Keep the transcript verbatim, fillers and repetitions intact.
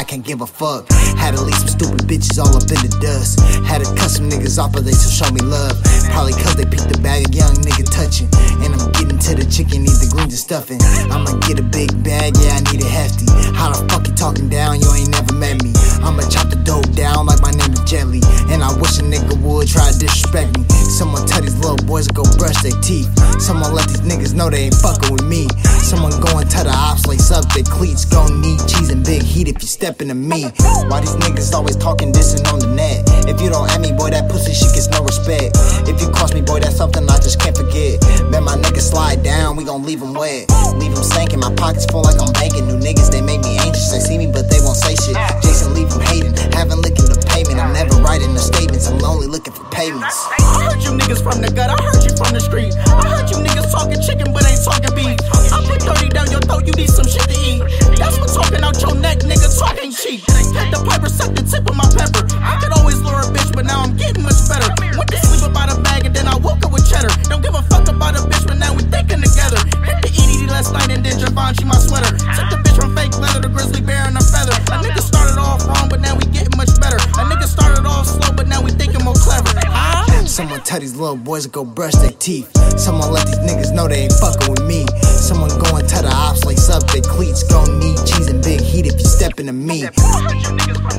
can't give a fuck. Had to leave some stupid bitches all up in the dust. Had to cut some niggas off, but they still show me love. Probably cause they picked the bag, a young nigga touching. And I'm getting to the chicken, need the greens and stuffing. I'ma get a big bag, yeah, I need it hefty. How the fuck you talking down, you ain't never met me. I'ma chop the dope down like my name is Jelly. And I wish a nigga would try to disrespect me. Someone tell these little boys to go brush their teeth. Someone let these niggas know they ain't fucking with me. Someone go and tell the ops lace up their cleats. Gon' need cheese and big heat if you step into me. Why these niggas always talking dissing on the net? If you don't at me, boy, that pussy shit gets no respect. If you cross me, boy, that's something I just can't forget. Man, my niggas slide down, we gon' leave them wet. Leave them sinking, my pockets full like I'm banking. New niggas, they make me anxious. They see me, but they won't say shit. Jason, leave them hating, haven't licking the payment. I'm never writing the statements, I'm lonely looking for payments. I heard you niggas from the gut, I heard you from the street. I heard you niggas talking chicken, but ain't talking beef. I put thirty down your throat, you need some shit to eat. That's what talking out your neck, nigga, talking cheap. Had the piper suck the tip of my pepper. I could always lure a bitch, but now I'm getting much better. Went to sleep about a bag and then I woke up with cheddar. Don't give a fuck about a bitch, but now we thinking together. Hit the E D D last night and then Givenchy my sweater. Took the bitch from fake leather to grizzly bear and a feather. A nigga started off wrong, but now we getting much better. A nigga started off slow, but now we thinking more clever. Huh? Someone tell these little boys to go brush their teeth. Someone let these niggas know they ain't fucking with me. Someone go and tell the ops lace up their cleats. Gon' need cheese and big heat if you step into me. I heard you niggas from